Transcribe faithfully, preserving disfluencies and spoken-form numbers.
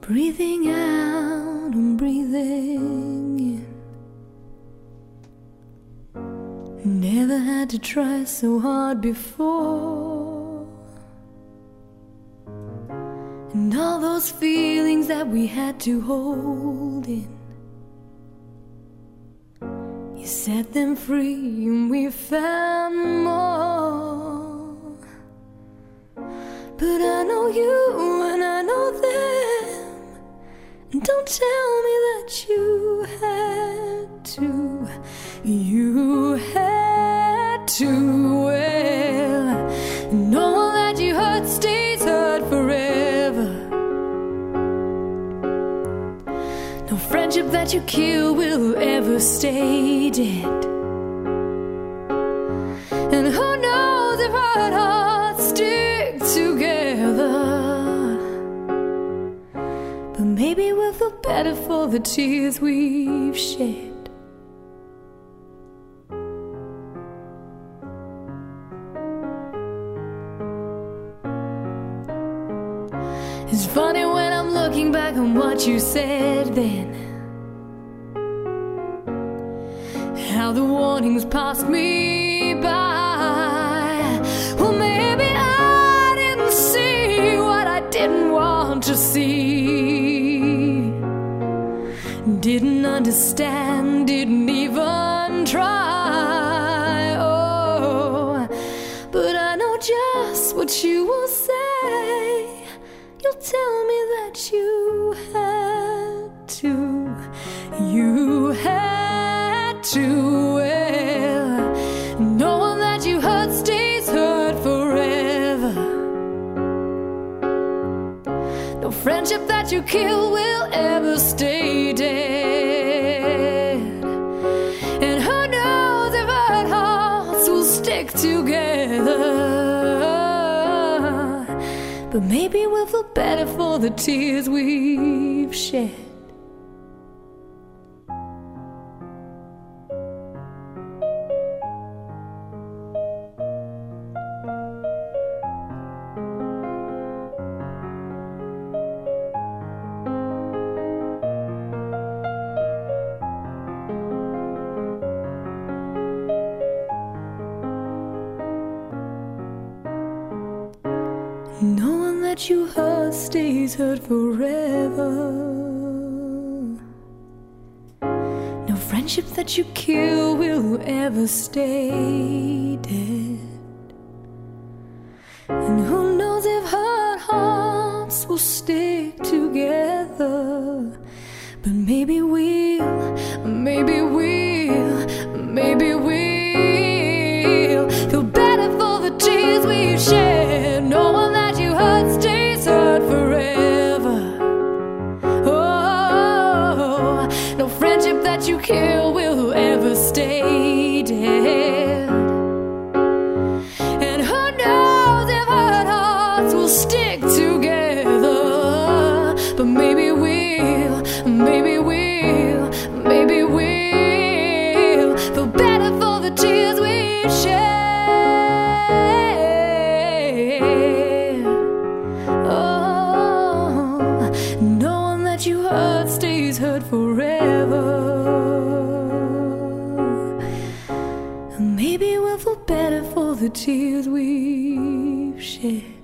breathing out and breathing in. Never had to try so hard before. And all those feelings that we had to hold in, you set them free and we found more. But I know you and I know them, and don't tell me that you had to. You had to. Well, know that you hurt stays hurt forever. No friendship that you kill will ever stay dead. And who knows if our hearts stick together. But maybe we'll feel better for the tears we've shed. It's funny when I'm looking back on what you said then, how the warnings passed me by. Well, maybe I didn't see what I didn't want to see. Didn't understand, didn't even try. Oh, but I know just what you will say. You'll tell me that you had to. You had to. Well, knowing that you hurt stays hurt forever. No friendship that you kill will ever stay dead. And who knows if our hearts will stick together. But maybe we'll feel better for the tears we've shed. Knowing that you hurt stays hurt forever. No friendship that you kill will ever stay dead. And who knows if hurt hearts will stick together. But maybe we'll, maybe we'll, maybe we'll feel better for the tears we've shed. Knowing that you hurt stays hurt forever. Oh, no friendship that you kill will ever stay dead. And who knows if hurt hearts will stick together. But maybe we'll, maybe we'll, maybe we'll feel better for the tears we've shed. You hurt stays hurt forever. And maybe we'll feel better for the tears we've shed.